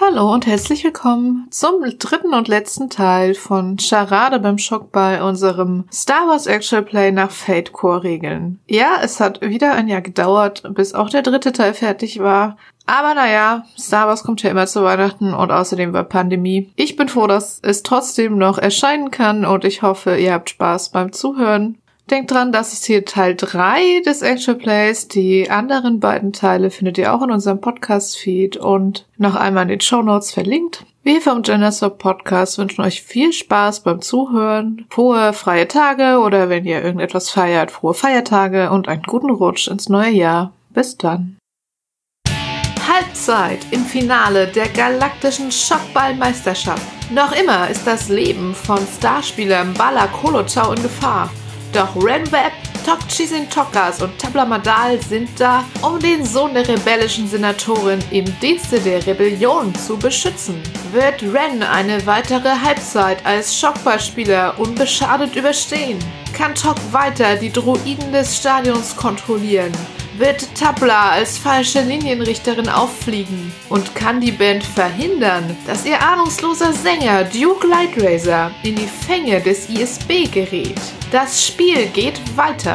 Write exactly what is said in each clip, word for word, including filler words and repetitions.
Hallo und herzlich willkommen zum dritten und letzten Teil von Charade beim Schockball, unserem Star Wars Actual Play nach Fate Core Regeln. Ja, es hat wieder ein Jahr gedauert, bis auch der dritte Teil fertig war. Aber naja, Star Wars kommt ja immer zu Weihnachten und außerdem war Pandemie. Ich bin froh, dass es trotzdem noch erscheinen kann und ich hoffe, ihr habt Spaß beim Zuhören. Denkt dran, das ist hier Teil drei des Actual Plays. Die anderen beiden Teile findet ihr auch in unserem Podcast-Feed und noch einmal in den Shownotes verlinkt. Wir vom Genderswap Podcast wünschen euch viel Spaß beim Zuhören, frohe freie Tage oder wenn ihr irgendetwas feiert, frohe Feiertage und einen guten Rutsch ins neue Jahr. Bis dann. Halbzeit im Finale der galaktischen Schockball-Meisterschaft. Noch immer ist das Leben von Starspieler Mbala Kolochau in Gefahr. Doch Renweb, Tok-Chisin Tokas und Tabla Madal sind da, um den Sohn der rebellischen Senatorin im Dienste der Rebellion zu beschützen. Wird Ren eine weitere Halbzeit als Schockballspieler unbeschadet überstehen? Kann Tok weiter die Droiden des Stadions kontrollieren? Wird Tabla als falsche Linienrichterin auffliegen? Und kann die Band verhindern, dass ihr ahnungsloser Sänger Duke Lightracer in die Fänge des I S B gerät? Das Spiel geht weiter.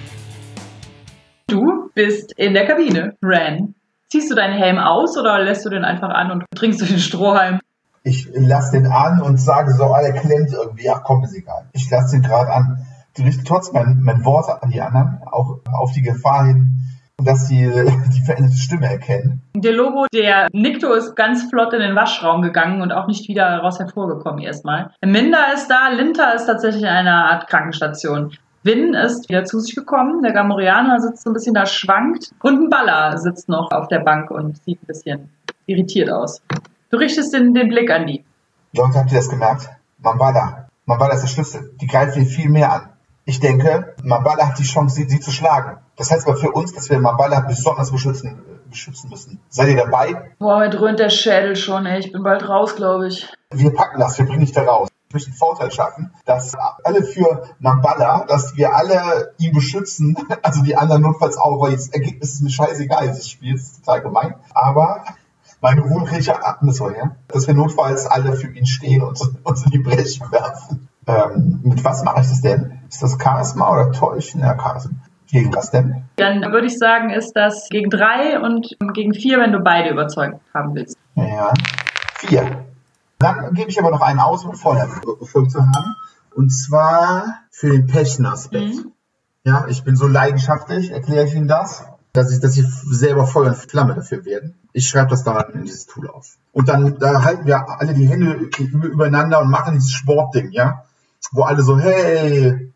Du bist in der Kabine, Ren. Ziehst du deinen Helm aus oder lässt du den einfach an und trinkst du den Strohhalm? Ich lasse den an und sage so, alle klemmt irgendwie. Ach komm, ist egal. Ich lasse den gerade an. Du richtest trotzdem mein, mein Wort an die anderen, auch auf die Gefahr hin, dass sie die veränderte Stimme erkennen. Der Lobo, der Nikto ist ganz flott in den Waschraum gegangen und auch nicht wieder raus hervorgekommen erstmal. Minda ist da, Linta ist tatsächlich in einer Art Krankenstation. Win ist wieder zu sich gekommen, der Gamorreaner sitzt so ein bisschen da, schwankt. Und ein Baller sitzt noch auf der Bank und sieht ein bisschen irritiert aus. Du richtest den, den Blick an die. Leute, habt ihr das gemerkt? Mambala. Mambala ist der Schlüssel. Die greift hier viel mehr an. Ich denke, Mambala hat die Chance, sie, sie zu schlagen. Das heißt aber für uns, dass wir Mambala besonders beschützen, beschützen müssen. Seid ihr dabei? Boah, mir dröhnt der Schädel schon, ey. Ich bin bald raus, glaube ich. Wir packen das, wir bringen dich da raus. Ich möchte den Vorteil schaffen, dass alle für Mambala, dass wir alle ihn beschützen, also die anderen notfalls auch, weil das Ergebnis ist mir scheißegal, dieses Spiel ist total gemein. Aber meine Ruhe kriege ich ja so her, dass wir notfalls alle für ihn stehen und uns in die Brechen werfen. Ähm, mit was mache ich das denn? Ist das Charisma oder Täuschen? Ja, Charisma. Gegen was denn? Dann würde ich sagen, ist das gegen drei und gegen vier, wenn du beide überzeugt haben willst. Ja, vier. Dann gebe ich aber noch einen aus, um vorher Erfolg zu haben. Und zwar für den Passion-Aspekt. Mhm. Ja, ich bin so leidenschaftlich, erkläre ich Ihnen das, dass ich, dass ich selber Feuer und Flamme dafür werde. Ich schreibe das dann in dieses Tool auf. Und dann da halten wir alle die Hände übereinander und machen dieses Sportding, ja? Wo alle so, hey.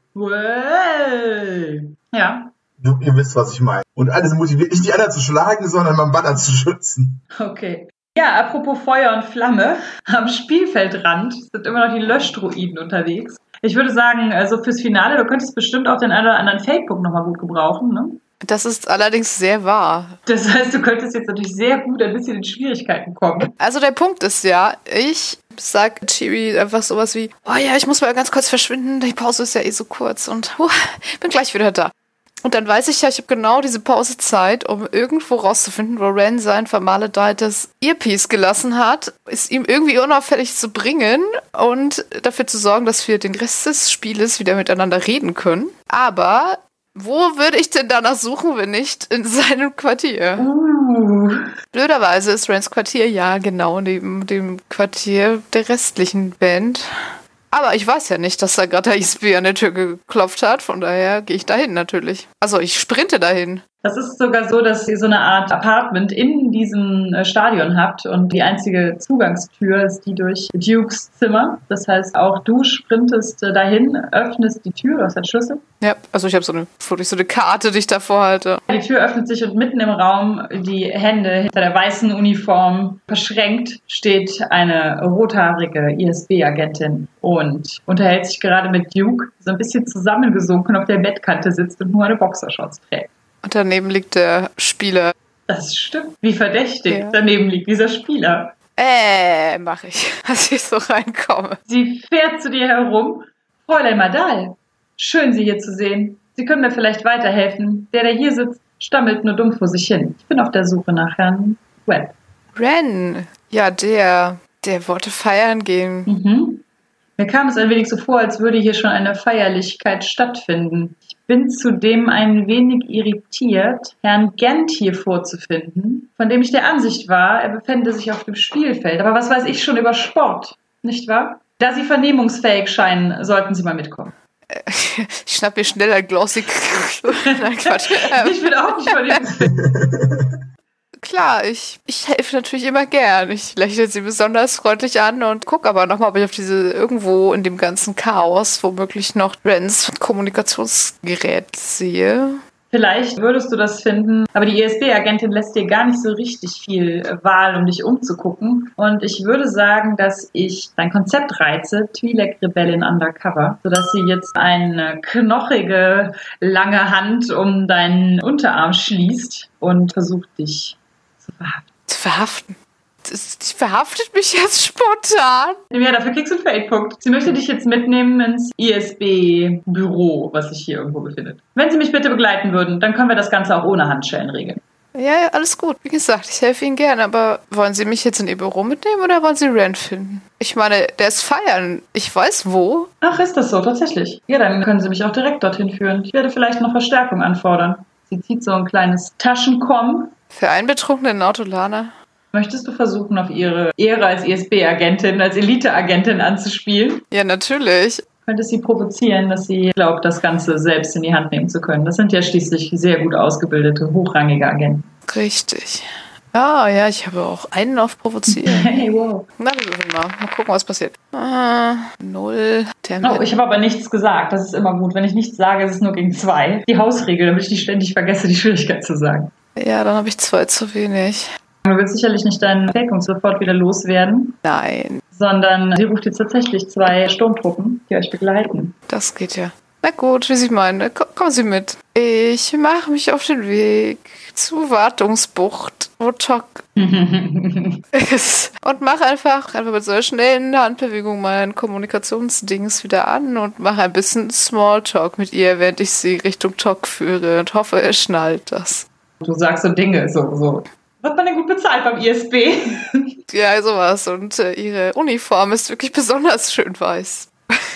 Hey. Ja. Du, ihr wisst, was ich meine. Und alle sind motiviert, nicht die anderen zu schlagen, sondern meinen Banner zu schützen. Okay. Ja, apropos Feuer und Flamme, am Spielfeldrand sind immer noch die Löschdruiden unterwegs. Ich würde sagen, also fürs Finale, du könntest bestimmt auch den einen oder anderen Fake-Punkt nochmal gut gebrauchen, ne? Das ist allerdings sehr wahr. Das heißt, du könntest jetzt natürlich sehr gut ein bisschen in Schwierigkeiten kommen. Also der Punkt ist ja, ich sag Chibi einfach sowas wie, oh ja, ich muss mal ganz kurz verschwinden, die Pause ist ja eh so kurz und uh, bin gleich wieder da. Und dann weiß ich ja, ich habe genau diese Pausezeit, um irgendwo rauszufinden, wo Ren sein vermaledeitetes Earpiece gelassen hat, es ihm irgendwie unauffällig zu bringen und dafür zu sorgen, dass wir den Rest des Spieles wieder miteinander reden können. Aber wo würde ich denn danach suchen, wenn nicht in seinem Quartier? Uh. Blöderweise ist Rens Quartier ja genau neben dem Quartier der restlichen Band. Aber ich weiß ja nicht, dass da gerade der I S B an der Tür geklopft hat, von daher gehe ich dahin natürlich. Also ich sprinte dahin. Das ist sogar so, dass ihr so eine Art Apartment in diesem Stadion habt und die einzige Zugangstür ist die durch Dukes Zimmer. Das heißt, auch du sprintest dahin, öffnest die Tür, du hast den Schlüssel. Ja, also ich habe so eine, so eine Karte, die ich davor halte. Die Tür öffnet sich und mitten im Raum, die Hände hinter der weißen Uniform verschränkt, steht eine rothaarige I S B-Agentin und unterhält sich gerade mit Duke, so ein bisschen zusammengesunken auf der Bettkante sitzt und nur eine Boxershorts trägt. Und daneben liegt der Spieler. Das stimmt. Wie verdächtig. Ja. Daneben liegt dieser Spieler. Äh, mach ich, als ich so reinkomme. Sie fährt zu dir herum. Fräulein Madal, schön, Sie hier zu sehen. Sie können mir vielleicht weiterhelfen. Der, der hier sitzt, stammelt nur dumm vor sich hin. Ich bin auf der Suche nach Herrn Webb. Ren, ja, der, der wollte feiern gehen. Mhm. Mir kam es ein wenig so vor, als würde hier schon eine Feierlichkeit stattfinden. Ich bin zudem ein wenig irritiert, Herrn Gent hier vorzufinden, von dem ich der Ansicht war, er befände sich auf dem Spielfeld. Aber was weiß ich schon über Sport, nicht wahr? Da Sie vernehmungsfähig scheinen, sollten Sie mal mitkommen. Ich schnapp mir schneller Glossy. Nein, Quatsch. Ich bin auch nicht vernehmungsfähig. Klar, ich, ich helfe natürlich immer gern. Ich lächle sie besonders freundlich an und gucke aber nochmal, ob ich auf diese irgendwo in dem ganzen Chaos womöglich noch Rens Kommunikationsgerät sehe. Vielleicht würdest du das finden, aber die I S B-Agentin lässt dir gar nicht so richtig viel Wahl, um dich umzugucken. Und ich würde sagen, dass ich dein Konzept reize, Twi'lek-Rebellin Undercover, sodass sie jetzt eine knochige, lange Hand um deinen Unterarm schließt und versucht, dich zu verhaften. Zu verhaften? Die verhaftet mich jetzt spontan. Ja, dafür kriegst du einen Fade-Punkt. Sie möchte dich jetzt mitnehmen ins I S B-Büro, was sich hier irgendwo befindet. Wenn Sie mich bitte begleiten würden, dann können wir das Ganze auch ohne Handschellen regeln. Ja, ja, alles gut. Wie gesagt, ich helfe Ihnen gerne, aber wollen Sie mich jetzt in Ihr Büro mitnehmen oder wollen Sie Ren finden? Ich meine, der ist feiern. Ich weiß wo. Ach, ist das so? Tatsächlich. Ja, dann können Sie mich auch direkt dorthin führen. Ich werde vielleicht noch Verstärkung anfordern. Sie zieht so ein kleines Taschenkomm. Für einen betrunkenen Autolaner. Möchtest du versuchen, auf ihre Ehre als I S B-Agentin, als Elite-Agentin anzuspielen? Ja, natürlich. Könntest sie provozieren, dass sie glaubt, das Ganze selbst in die Hand nehmen zu können. Das sind ja schließlich sehr gut ausgebildete, hochrangige Agenten. Richtig. Ah, ja, ich habe auch einen auf Provozieren. Hey, wow. Na, wir würfeln mal. Mal gucken, was passiert. Ah, null. Oh, ich habe aber nichts gesagt. Das ist immer gut. Wenn ich nichts sage, ist es nur gegen zwei. Die Hausregel, damit ich nicht ständig vergesse, die Schwierigkeit zu sagen. Ja, dann habe ich zwei zu wenig. Du willst sicherlich nicht deinen Fähigungen sofort wieder loswerden. Nein. Sondern sie ruft jetzt tatsächlich zwei Sturmtruppen, die euch begleiten. Das geht ja. Na gut, wie Sie meinen. Ko- kommen Sie mit. Ich mache mich auf den Weg zur Wartungsbucht, wo Tok ist. Und mache einfach, einfach mit so einer schnellen Handbewegung mein Kommunikationsdings wieder an und mache ein bisschen Smalltalk mit ihr, während ich sie Richtung Tok führe und hoffe, er schnallt das. Du sagst so Dinge, so, so. Wird man denn gut bezahlt beim I S B? Ja, sowas. Und äh, ihre Uniform ist wirklich besonders schön weiß.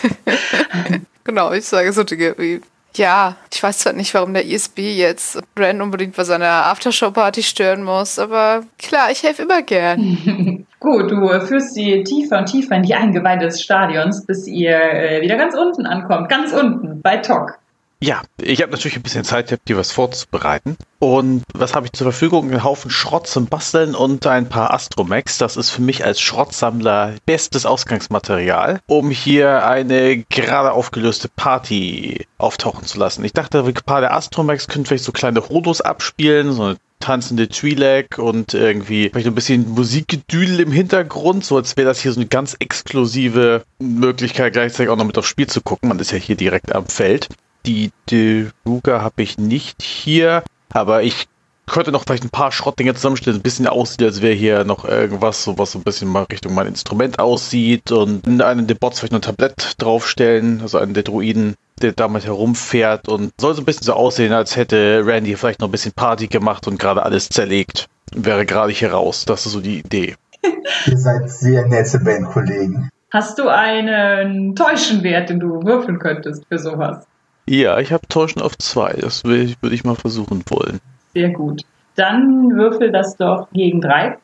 Genau, ich sage so Dinge wie, ja, ich weiß zwar nicht, warum der I S B jetzt Ren unbedingt bei seiner Aftershow-Party stören muss, aber klar, ich helfe immer gern. Gut, du führst sie tiefer und tiefer in die Eingeweide des Stadions, bis ihr äh, wieder ganz unten ankommt. Ganz unten, bei Tok. Ja, ich habe natürlich ein bisschen Zeit, dir was vorzubereiten. Und was habe ich zur Verfügung? Einen Haufen Schrott zum Basteln und ein paar Astromex. Das ist für mich als Schrottsammler bestes Ausgangsmaterial, um hier eine gerade aufgelöste Party auftauchen zu lassen. Ich dachte, ein paar der Astromex können vielleicht so kleine Hodos abspielen, so eine tanzende Twi'lek und irgendwie vielleicht ein bisschen Musikgedüdel im Hintergrund, so als wäre das hier so eine ganz exklusive Möglichkeit, gleichzeitig auch noch mit aufs Spiel zu gucken. Man ist ja hier direkt am Feld. Die Deruga habe ich nicht hier, aber ich könnte noch vielleicht ein paar Schrottdinger zusammenstellen, ein bisschen aussieht, als wäre hier noch irgendwas, so was so ein bisschen mal Richtung mein Instrument aussieht und in einem der Bots vielleicht noch ein Tablett draufstellen, also einen der Druiden, der damit herumfährt und soll so ein bisschen so aussehen, als hätte Randy vielleicht noch ein bisschen Party gemacht und gerade alles zerlegt und wäre gerade hier raus. Das ist so die Idee. Ihr seid sehr nette Bandkollegen. Hast du einen Täuschenwert, den du würfeln könntest für sowas? Ja, ich habe Täuschen auf zwei. Das würde ich, würd ich mal versuchen wollen. Sehr gut. Dann würfel das doch gegen drei.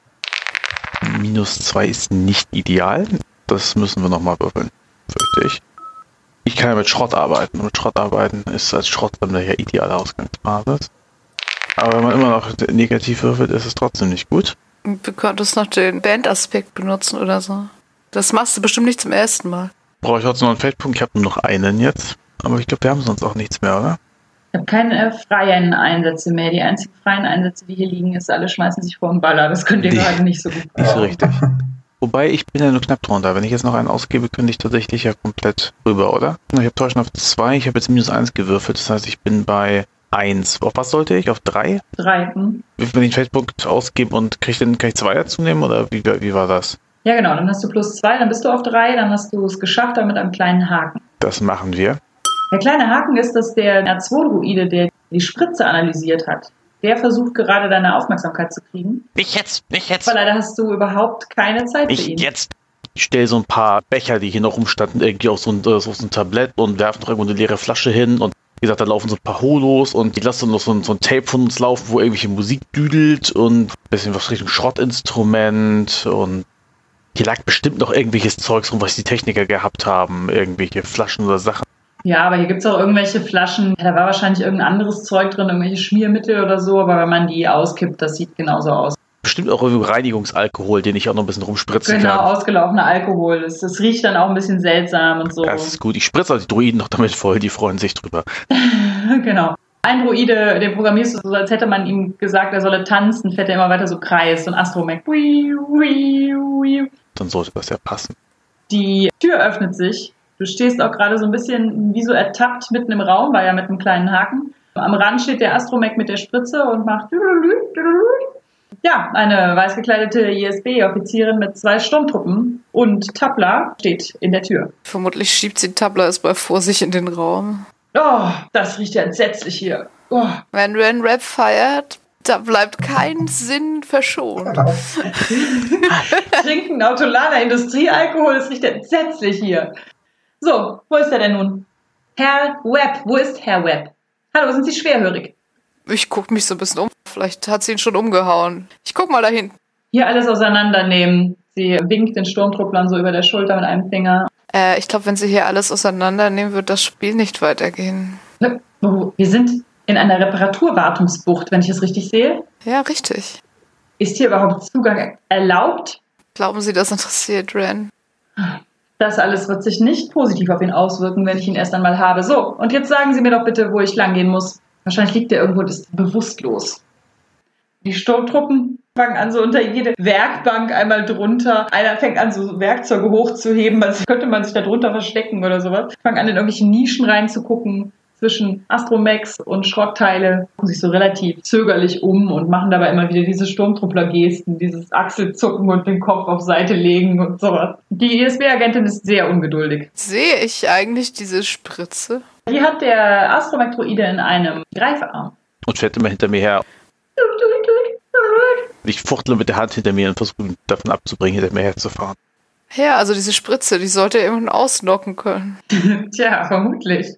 Minus zwei ist nicht ideal. Das müssen wir nochmal würfeln, fürchte ich. Ich kann ja mit Schrott arbeiten. Und mit Schrott arbeiten ist als Schrottsammler ja ideale Ausgangsbasis. Aber wenn man immer noch negativ würfelt, ist es trotzdem nicht gut. Du könntest noch den Bandaspekt benutzen oder so. Das machst du bestimmt nicht zum ersten Mal. Brauche ich trotzdem noch einen Feldpunkt? Ich habe nur noch einen jetzt. Aber ich glaube, wir haben sonst auch nichts mehr, oder? Ich habe keine freien Einsätze mehr. Die einzigen freien Einsätze, die hier liegen, ist, alle schmeißen sich vor den Baller. Das könnt ihr Die- gerade nicht so gut. Nicht so richtig. Wobei, ich bin ja nur knapp drunter. Wenn ich jetzt noch einen ausgebe, könnte ich tatsächlich ja komplett rüber, oder? Ich habe Täuschen auf zwei, ich habe jetzt minus eins gewürfelt. Das heißt, ich bin bei eins. Auf was sollte ich? Auf drei? Drei. Hm? Wenn ich einen Feldpunkt ausgebe und krieg dann, kann ich zwei dazu nehmen, oder wie, wie war das? Ja, genau. Dann hast du plus zwei, dann bist du auf drei, dann hast du es geschafft, aber mit einem kleinen Haken. Das machen wir. Der kleine Haken ist, dass der R zwei Druide, der die Spritze analysiert hat, Der versucht gerade deine Aufmerksamkeit zu kriegen. Nicht jetzt, nicht jetzt. Aber leider hast du überhaupt keine Zeit nicht für ihn. Nicht jetzt. Ich stelle so ein paar Becher, die hier noch rumstanden, irgendwie auf so ein, auf so ein Tablett und werfe noch irgendwo eine leere Flasche hin. Und wie gesagt, da laufen so ein paar Holos und ich lasse dann noch so ein, so ein Tape von uns laufen, wo irgendwelche Musik düdelt und ein bisschen was Richtung Schrottinstrument. Und hier lag bestimmt noch irgendwelches Zeugs rum, was die Techniker gehabt haben. Irgendwelche Flaschen oder Sachen. Ja, aber hier gibt es auch irgendwelche Flaschen. Ja, da war wahrscheinlich irgendein anderes Zeug drin, irgendwelche Schmiermittel oder so. Aber wenn man die auskippt, das sieht genauso aus. Bestimmt auch irgendwie Reinigungsalkohol, den ich auch noch ein bisschen rumspritzen genau, kann. Genau, ausgelaufener Alkohol. Das, das riecht dann auch ein bisschen seltsam und so. Das ist gut. Ich spritze auch die Druiden noch damit voll, die freuen sich drüber. Genau. Ein Druide, den programmierst du so, als hätte man ihm gesagt, er solle tanzen, fährt er immer weiter so Kreis, so ein Astromech. Dann sollte das ja passen. Die Tür öffnet sich. Du stehst auch gerade so ein bisschen wie so ertappt mitten im Raum, war ja mit einem kleinen Haken. Am Rand steht der Astromech mit der Spritze und macht ja, eine weiß gekleidete I S B-Offizierin mit zwei Sturmtruppen und Tabla steht in der Tür. Vermutlich schiebt sie Tabla erstmal vor sich in den Raum. Oh, das riecht ja entsetzlich hier. Oh. Wenn Ren Rap feiert, da bleibt kein Sinn verschont. Trinken Autolaner Industriealkohol, das riecht entsetzlich hier. So, wo ist er denn nun? Herr Webb, wo ist Herr Webb? Hallo, sind Sie schwerhörig? Ich guck mich so ein bisschen um. Vielleicht hat sie ihn schon umgehauen. Ich guck mal dahin. Hier alles auseinandernehmen. Sie winkt den Sturmtrupplern so über der Schulter mit einem Finger. Äh, ich glaube, wenn sie hier alles auseinandernehmen, wird das Spiel nicht weitergehen. Wir sind in einer Reparaturwartungsbucht, wenn ich es richtig sehe. Ja, richtig. Ist hier überhaupt Zugang erlaubt? Glauben Sie, das interessiert Ren? Das alles wird sich nicht positiv auf ihn auswirken, wenn ich ihn erst einmal habe. So, und jetzt sagen Sie mir doch bitte, wo ich langgehen muss. Wahrscheinlich liegt er irgendwo und ist bewusstlos. Die Sturmtruppen fangen an, so unter jede Werkbank einmal drunter. Einer fängt an, so Werkzeuge hochzuheben, als könnte man sich da drunter verstecken oder sowas. Fangen an, in irgendwelche Nischen reinzugucken zwischen Astromechs und Schrottteile. Gucken sich so relativ zögerlich um und machen dabei immer wieder diese Sturmtruppler-Gesten, dieses Achselzucken und den Kopf auf Seite legen und sowas. Die I S B-Agentin ist sehr ungeduldig. Sehe ich eigentlich diese Spritze? Die hat der Astromech-Droide in einem Greifarm. Und fährt immer hinter mir her. Ich fuchtle mit der Hand hinter mir und versuche ihn davon abzubringen, hinter mir herzufahren. Ja, also diese Spritze, die sollte irgendwann ausnocken können. Tja, vermutlich.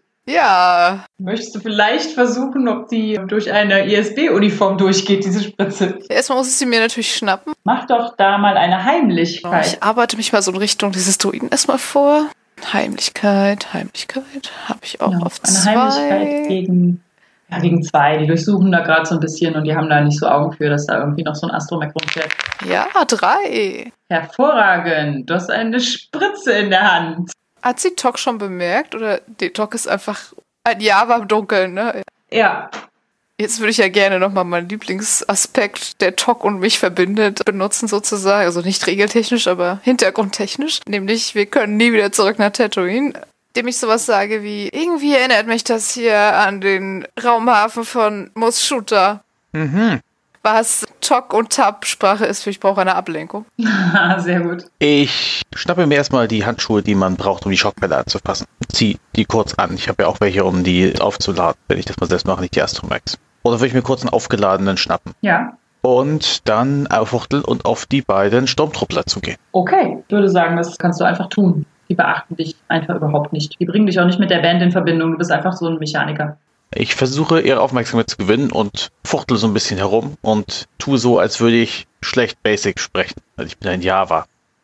Ja. Möchtest du vielleicht versuchen, ob die durch eine I S B-Uniform durchgeht, diese Spritze? Erstmal muss ich sie mir natürlich schnappen. Mach doch da mal eine Heimlichkeit. Ich arbeite mich mal so in Richtung dieses Druiden erstmal vor. Heimlichkeit, Heimlichkeit habe ich auch ja, auf eine zwei. Eine Heimlichkeit gegen, ja, gegen zwei. Die durchsuchen da gerade so ein bisschen und die haben da nicht so Augen für, dass da irgendwie noch so ein Astromech rumfährt. Ja, drei. Hervorragend. Du hast eine Spritze in der Hand. Hat sie Tok schon bemerkt? Oder die Tok ist einfach ein Java im Dunkeln, ne? Ja. Jetzt würde ich ja gerne nochmal meinen Lieblingsaspekt, der Tok und mich verbindet, benutzen sozusagen. Also nicht regeltechnisch, aber hintergrundtechnisch. Nämlich, wir können nie wieder zurück nach Tatooine. Indem ich sowas sage wie, irgendwie erinnert mich das hier an den Raumhafen von Mos Shuta. Mhm. Was Tok und Tab-Sprache ist, für ich brauche eine Ablenkung. Sehr gut. Ich schnappe mir erstmal die Handschuhe, die man braucht, um die Schockbälle anzupassen. Zieh die kurz an. Ich habe ja auch welche, um die aufzuladen, wenn ich das mal selbst mache, nicht die Astromechs. Oder würde ich mir kurz einen aufgeladenen schnappen. Ja. Und dann auffuchteln und auf die beiden Sturmtruppler zugehen. Okay, ich würde sagen, das kannst du einfach tun. Die beachten dich einfach überhaupt nicht. Die bringen dich auch nicht mit der Band in Verbindung. Du bist einfach so ein Mechaniker. Ich versuche, ihre Aufmerksamkeit zu gewinnen und fuchtel so ein bisschen herum und tue so, als würde ich schlecht Basic sprechen. Also ich bin ein Java.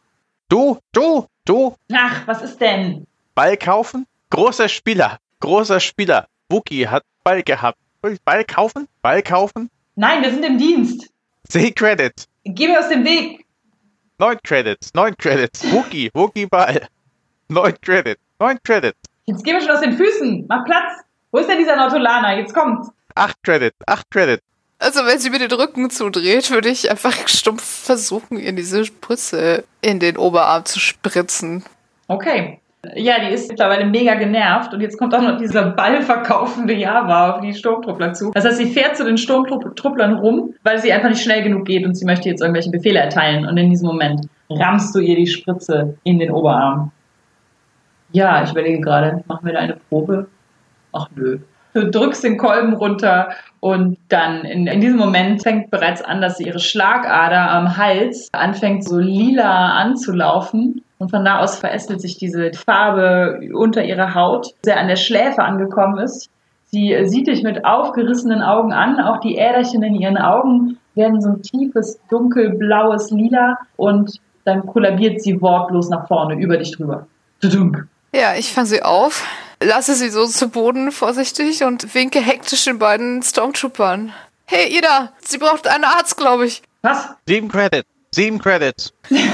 Du, du, du. Ach, was ist denn? Ball kaufen? Großer Spieler, großer Spieler. Wookie hat Ball gehabt. Ball kaufen? Ball kaufen? Nein, wir sind im Dienst. Zehn Credits. Geh mir aus dem Weg. Neun Credits, neun Credits. Wookie, Wookie Ball. Neun Credits, neun Credits. Jetzt geh mir schon aus den Füßen. Mach Platz. Wo ist denn dieser Nautolaner? Jetzt kommt. Acht Credits, acht Credits. Also wenn sie mir den Rücken zudreht, würde ich einfach stumpf versuchen, ihr diese Spritze in den Oberarm zu spritzen. Okay. Ja, die ist mittlerweile mega genervt und jetzt kommt auch noch dieser ballverkaufende Java auf die Sturmtruppler zu. Das heißt, sie fährt zu den Sturmtrupplern rum, weil sie einfach nicht schnell genug geht und sie möchte jetzt irgendwelche Befehle erteilen. Und in diesem Moment rammst du ihr die Spritze in den Oberarm. Ja, ich überlege gerade, machen wir da eine Probe? Ach nö. Du drückst den Kolben runter und dann in, in diesem Moment fängt bereits an, dass ihre Schlagader am Hals anfängt so lila anzulaufen. Und von da aus verästelt sich diese Farbe unter ihrer Haut, sehr an der Schläfe angekommen ist. Sie sieht dich mit aufgerissenen Augen an, auch die Äderchen in ihren Augen werden so ein tiefes, dunkelblaues Lila und dann kollabiert sie wortlos nach vorne, über dich drüber. Tudunk. Ja, ich fange sie auf, lasse sie so zu Boden vorsichtig und winke hektisch den beiden Stormtroopern. Hey, ihr da, sie braucht einen Arzt, glaube ich. Was? Sieben Credits, sieben Credits.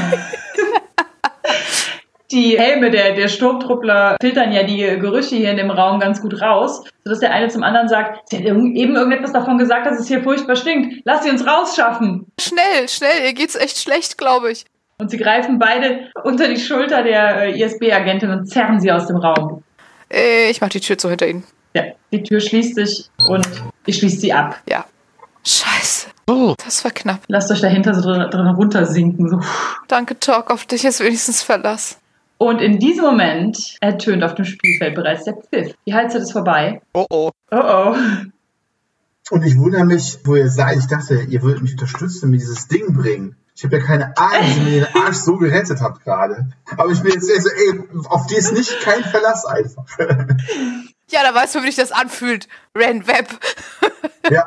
Die Helme der, der Sturmtruppler filtern ja die Gerüche hier in dem Raum ganz gut raus, sodass der eine zum anderen sagt, sie hat eben irgendetwas davon gesagt, dass es hier furchtbar stinkt. Lass sie uns rausschaffen. Schnell, schnell, ihr geht's echt schlecht, glaube ich. Und sie greifen beide unter die Schulter der äh, I S B-Agentin und zerren sie aus dem Raum. Äh, ich mach die Tür zu hinter ihnen. Ja, die Tür schließt sich und ihr schließt sie ab. Ja. Scheiße. Oh. Das war knapp. Lasst euch dahinter so drin, drin runtersinken. So. Danke, Talk, auf dich ist wenigstens Verlass. Und in diesem Moment ertönt auf dem Spielfeld bereits der Pfiff. Die Halbzeit ist vorbei. Oh oh. Oh oh. Und ich wundere mich, wo ihr seid. Ich dachte, ihr würdet mich unterstützen, mir dieses Ding bringen. Ich habe ja keine Ahnung, wie ihr mir den Arsch so gerettet habt gerade. Aber ich bin jetzt so, ey, auf die ist nicht kein Verlass einfach. Ja, da weißt du, wie sich das anfühlt. Ren Web. Ja.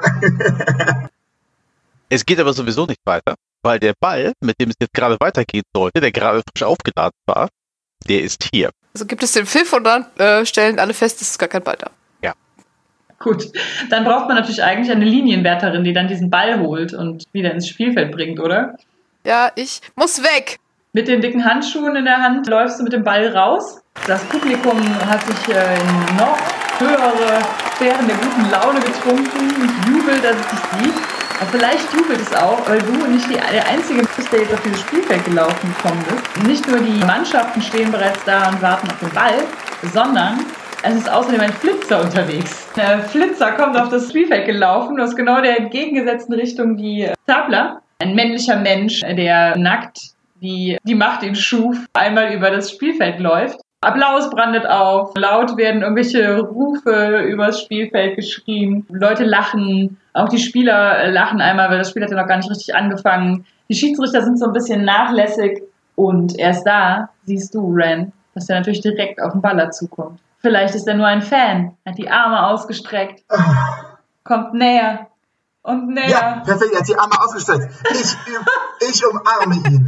Es geht aber sowieso nicht weiter, weil der Ball, mit dem es jetzt gerade weitergehen sollte, der gerade frisch aufgeladen war, der ist hier. Also gibt es den Pfiff und dann äh, stellen alle fest, es ist gar kein Ball da. Ja. Gut, dann braucht man natürlich eigentlich eine Linienwärterin, die dann diesen Ball holt und wieder ins Spielfeld bringt, oder? Ja, ich muss weg. Mit den dicken Handschuhen in der Hand läufst du mit dem Ball raus. Das Publikum hat sich äh, in noch höhere Sphären der guten Laune getrunken und jubelt, dass es dich sieht. Aber vielleicht jubelt es auch, weil du nicht die, der Einzige bist, der jetzt auf dieses Spielfeld gelaufen gekommen ist. Nicht nur die Mannschaften stehen bereits da und warten auf den Ball, sondern es ist außerdem ein Flitzer unterwegs. Der Flitzer kommt auf das Spielfeld gelaufen, aus genau der entgegengesetzten Richtung wie Stapler. Ein männlicher Mensch, der nackt, wie die Macht ihn schuf, einmal über das Spielfeld läuft. Applaus brandet auf, laut werden irgendwelche Rufe übers Spielfeld geschrien, Leute lachen, auch die Spieler lachen einmal, weil das Spiel hat ja noch gar nicht richtig angefangen. Die Schiedsrichter sind so ein bisschen nachlässig und erst da siehst du, Ren, dass der natürlich direkt auf den Baller zukommt. Vielleicht ist er nur ein Fan, hat die Arme ausgestreckt, kommt näher und näher. Ja, perfekt, er hat die Arme ausgestreckt. Ich, ich umarme ihn.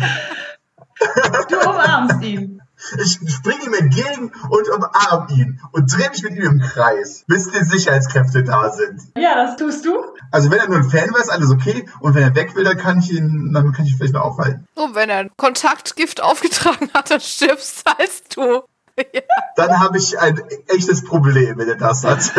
Du umarmst ihn. Ich springe ihm entgegen und umarme ihn und drehe mich mit ihm im Kreis, bis die Sicherheitskräfte da sind. Ja, das tust du. Also wenn er nur ein Fan war, ist alles okay. Und wenn er weg will, dann kann ich ihn, dann kann ich ihn vielleicht noch aufhalten. So, wenn er ein Kontaktgift aufgetragen hat, dann stirbst als du. Ja. Dann habe ich ein echtes Problem, wenn er das hat.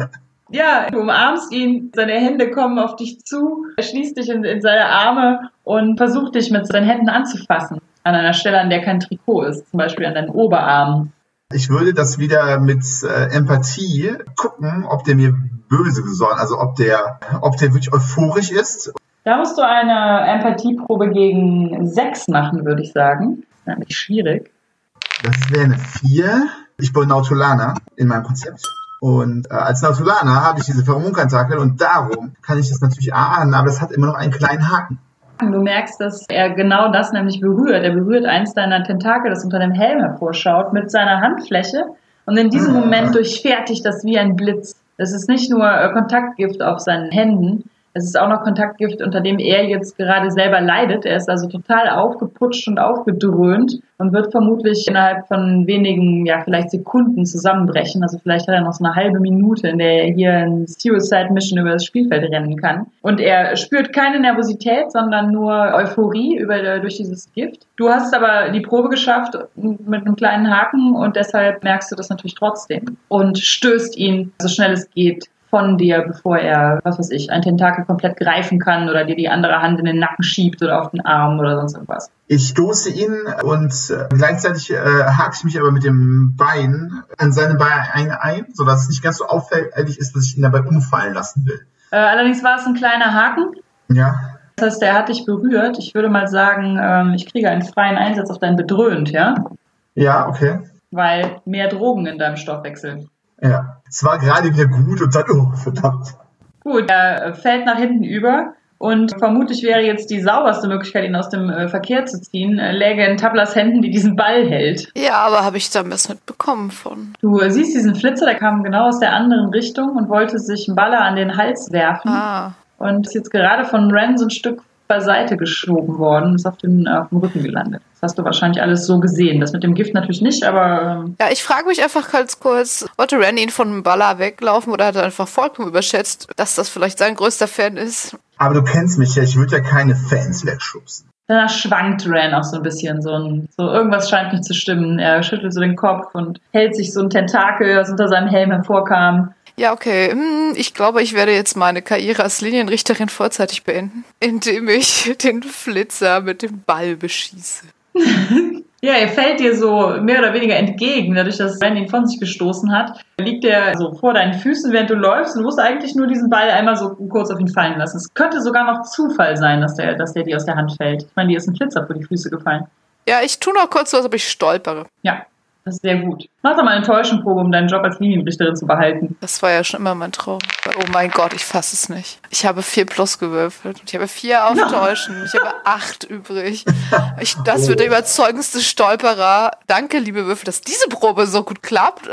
Ja, du umarmst ihn, seine Hände kommen auf dich zu, er schließt dich in, in seine Arme und versucht dich mit seinen Händen anzufassen. An einer Stelle, an der kein Trikot ist, zum Beispiel an deinen Oberarmen. Ich würde das wieder mit äh, Empathie gucken, ob der mir böse gesonnen, also ob der, ob der wirklich euphorisch ist. Da musst du eine Empathieprobe gegen sechs machen, würde ich sagen. Das ist nämlich schwierig. Das wäre eine vier. Ich bin Nautolaner in meinem Konzept. Und äh, als Nautolaner habe ich diese Pheromontentakel und darum kann ich das natürlich ahnen, aber das hat immer noch einen kleinen Haken. Du merkst, dass er genau das nämlich berührt. Er berührt eins deiner Tentakel, das unter dem Helm hervorschaut, mit seiner Handfläche. Und in diesem Moment durchfährt dich das wie ein Blitz. Es ist nicht nur äh, Kontaktgift auf seinen Händen, es ist auch noch Kontaktgift, unter dem er jetzt gerade selber leidet. Er ist also total aufgeputscht und aufgedröhnt und wird vermutlich innerhalb von wenigen, ja vielleicht Sekunden zusammenbrechen. Also vielleicht hat er noch so eine halbe Minute, in der er hier ein Suicide Mission über das Spielfeld rennen kann. Und er spürt keine Nervosität, sondern nur Euphorie über, durch dieses Gift. Du hast aber die Probe geschafft mit einem kleinen Haken und deshalb merkst du das natürlich trotzdem und stößt ihn, so schnell es geht, von dir, bevor er, was weiß ich, ein Tentakel komplett greifen kann oder dir die andere Hand in den Nacken schiebt oder auf den Arm oder sonst irgendwas. Ich stoße ihn und äh, gleichzeitig äh, hake ich mich aber mit dem Bein an seine Beine ein, sodass es nicht ganz so auffällig ist, dass ich ihn dabei umfallen lassen will. Äh, allerdings war es ein kleiner Haken. Ja. Das heißt, der hat dich berührt. Ich würde mal sagen, ähm, ich kriege einen freien Einsatz auf dein Bedröhnt, ja? Ja, okay. Weil mehr Drogen in deinem Stoffwechsel. Ja. Es war gerade wieder gut und dann, oh, verdammt. Gut, er fällt nach hinten über und vermutlich wäre jetzt die sauberste Möglichkeit, ihn aus dem äh, Verkehr zu ziehen, äh, läge in Tablas Händen, die diesen Ball hält. Ja, aber habe ich da was mitbekommen von? Du äh, siehst diesen Flitzer, der kam genau aus der anderen Richtung und wollte sich einen Baller an den Hals werfen. Ah. Und ist jetzt gerade von Ren so ein Stück beiseite geschoben worden, ist auf, den, auf dem Rücken gelandet. Das hast du wahrscheinlich alles so gesehen. Das mit dem Gift natürlich nicht, aber... Ähm ja, ich frage mich einfach ganz kurz, wollte Ren ihn von dem Baller weglaufen oder hat er einfach vollkommen überschätzt, dass das vielleicht sein größter Fan ist? Aber du kennst mich ja, ich würde ja keine Fans wegschubsen. Danach schwankt Ren auch so ein bisschen. So, ein, so irgendwas scheint nicht zu stimmen. Er schüttelt so den Kopf und hält sich so ein Tentakel, das unter seinem Helm hervorkam. Ja, okay. Ich glaube, ich werde jetzt meine Karriere als Linienrichterin vorzeitig beenden, indem ich den Flitzer mit dem Ball beschieße. Ja, er fällt dir so mehr oder weniger entgegen, dadurch, dass Ren ihn von sich gestoßen hat. Liegt er so vor deinen Füßen, während du läufst und du musst eigentlich nur diesen Ball einmal so kurz auf ihn fallen lassen. Es könnte sogar noch Zufall sein, dass der, dass der dir aus der Hand fällt. Ich meine, dir ist ein Flitzer vor die Füße gefallen. Ja, ich tue noch kurz so, als ob ich stolpere. Ja. Das ist sehr gut. Mach doch mal eine Täuschenprobe, um deinen Job als Linienrichterin zu behalten. Das war ja schon immer mein Traum. Oh mein Gott, ich fasse es nicht. Ich habe vier plus gewürfelt. Ich habe vier auf Täuschen. Ich habe acht übrig. Ich, das wird der überzeugendste Stolperer. Danke, liebe Würfel, dass diese Probe so gut klappt.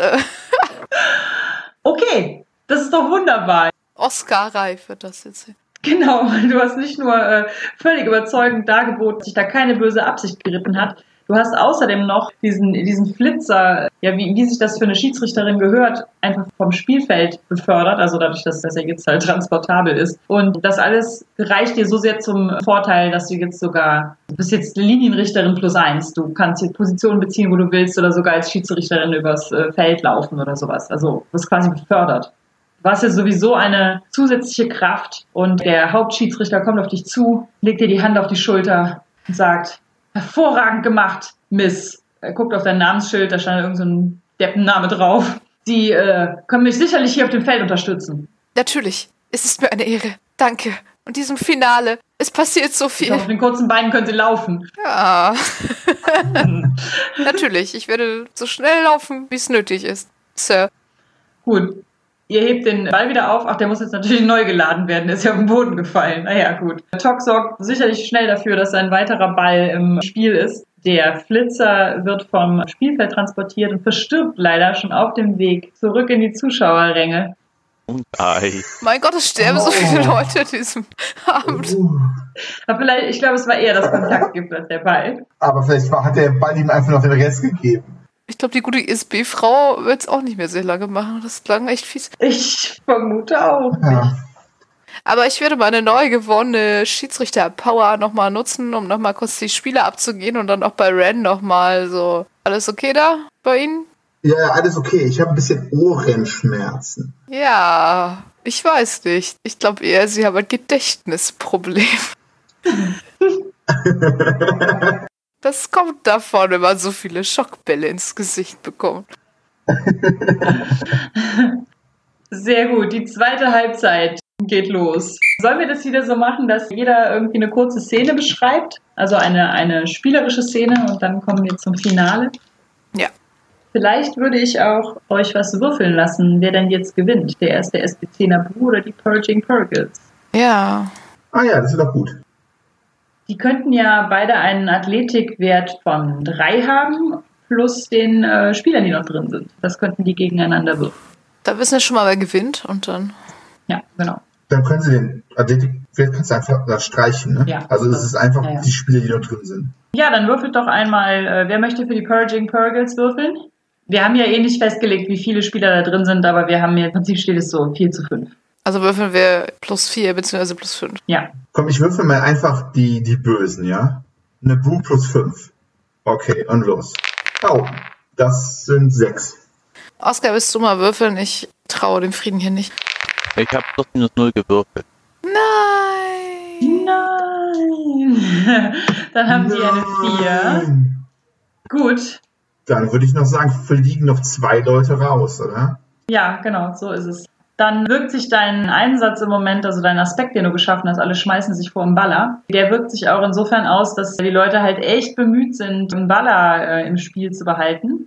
Okay, das ist doch wunderbar. Oscar-reif wird das jetzt. Genau, du hast nicht nur äh, völlig überzeugend dargeboten, dass sich da keine böse Absicht geritten hat. Du hast außerdem noch diesen, diesen Flitzer, ja, wie, wie sich das für eine Schiedsrichterin gehört, einfach vom Spielfeld befördert, also dadurch, dass, dass er jetzt halt transportabel ist. Und das alles reicht dir so sehr zum Vorteil, dass du jetzt sogar, du bist jetzt Linienrichterin plus eins. Du kannst hier Positionen beziehen, wo du willst, oder sogar als Schiedsrichterin übers Feld laufen oder sowas. Also du wirst quasi befördert. Du hast ja sowieso eine zusätzliche Kraft und der Hauptschiedsrichter kommt auf dich zu, legt dir die Hand auf die Schulter und sagt: Hervorragend gemacht, Miss. Er guckt auf dein Namensschild, da stand irgend so ein Deppenname drauf. Sie äh, können mich sicherlich hier auf dem Feld unterstützen. Natürlich. Es ist mir eine Ehre. Danke. Und diesem Finale. Es passiert so viel. Auf den kurzen Beinen können Sie laufen. Ja. Natürlich. Ich werde so schnell laufen, wie es nötig ist, Sir. Gut. Ihr hebt den Ball wieder auf. Ach, der muss jetzt natürlich neu geladen werden. Der ist ja auf den Boden gefallen. Naja, gut. Tok sorgt sicherlich schnell dafür, dass ein weiterer Ball im Spiel ist. Der Flitzer wird vom Spielfeld transportiert und verstirbt leider schon auf dem Weg zurück in die Zuschauerränge. Und ei. Mein Gott, es sterben oh. so viele Leute an diesem Abend. Uh. Aber vielleicht, ich glaube, es war eher das Kontaktgift als der Ball. Aber vielleicht war, hat der Ball ihm einfach noch den Rest gegeben. Ich glaube, die gute I S B-Frau wird es auch nicht mehr sehr lange machen. Das klang echt fies. Ich vermute auch. Ja. Aber ich werde meine neu gewonnene Schiedsrichter-Power nochmal nutzen, um nochmal kurz die Spiele abzugehen und dann auch bei Ren nochmal so. Alles okay da bei Ihnen? Ja, alles okay. Ich habe ein bisschen Ohrenschmerzen. Ja, ich weiß nicht. Ich glaube eher, Sie haben ein Gedächtnisproblem. Das kommt davon, wenn man so viele Schockbälle ins Gesicht bekommt. Sehr gut, die zweite Halbzeit geht los. Sollen wir das wieder so machen, dass jeder irgendwie eine kurze Szene beschreibt? Also eine, eine spielerische Szene und dann kommen wir zum Finale? Ja. Vielleicht würde ich auch euch was würfeln lassen, wer denn jetzt gewinnt. Der erste S B C Naboo oder die Purging Purgles? Ja. Ah ja, das ist doch gut. Die könnten ja beide einen Athletikwert von drei haben, plus den äh, Spielern, die noch drin sind. Das könnten die gegeneinander würfeln. Da wissen wir schon mal, wer gewinnt und dann... Ja, genau. Dann können Sie den Athletikwert kannst du einfach da streichen, ne? Ja, also es ist einfach ja, ja. die Spieler, die noch drin sind. Ja, dann würfelt doch einmal, äh, wer möchte für die Purging Purgles würfeln? Wir haben ja eh nicht festgelegt, wie viele Spieler da drin sind, aber wir haben ja, im Prinzip steht es so vier zu fünf. Also würfeln wir plus vier bzw. plus fünf. Ja. Komm, ich würfel mal einfach die, die Bösen, ja? Naboo plus fünf. Okay, und los. Oh, das sind sechs. Oskar, willst du mal würfeln? Ich traue dem Frieden hier nicht. Ich habe plus minus null gewürfelt. Nein! Nein! Dann haben sie eine vier. Gut. Dann würde ich noch sagen, fliegen noch zwei Leute raus, oder? Ja, genau, so ist es. Dann wirkt sich dein Einsatz im Moment, also dein Aspekt, den du geschaffen hast, alle schmeißen sich vor dem Baller. Der wirkt sich auch insofern aus, dass die Leute halt echt bemüht sind, einen Baller äh, im Spiel zu behalten.